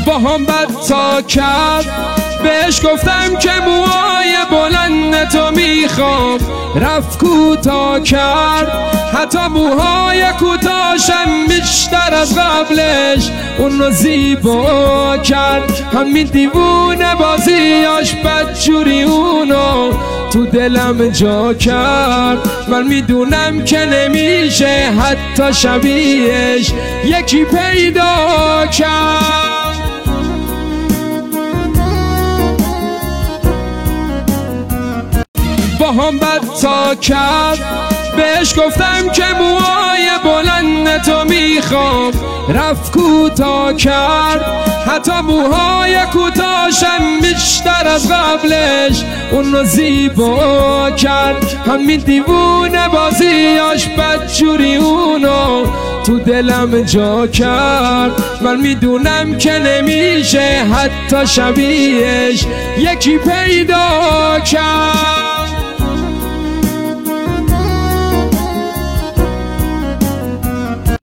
با هم بد کرد، بهش گفتم که موهای بلند تو میخوام، رفت کوتاه کرد، حتی موهای کوتاهشم بیشتر از قبلش اون رو زیبا کرد. همین دیوونه بازیاش بدجوری اونو تو دلم جا کرد. من میدونم که نمیشه حتی شبیهش یکی پیدا کرد. با هم بد کرد، بهش گفتم که موهای بلند تو میخوام، رفت کوتاه کرد، حتی موهای کوتاهشم بیشتر از قبلش اون رو زیبا کرد. همین دیوونه بازیاش بدجوری اونو تو دلم جا کرد. من میدونم که نمیشه حتی شبیهش یکی پیدا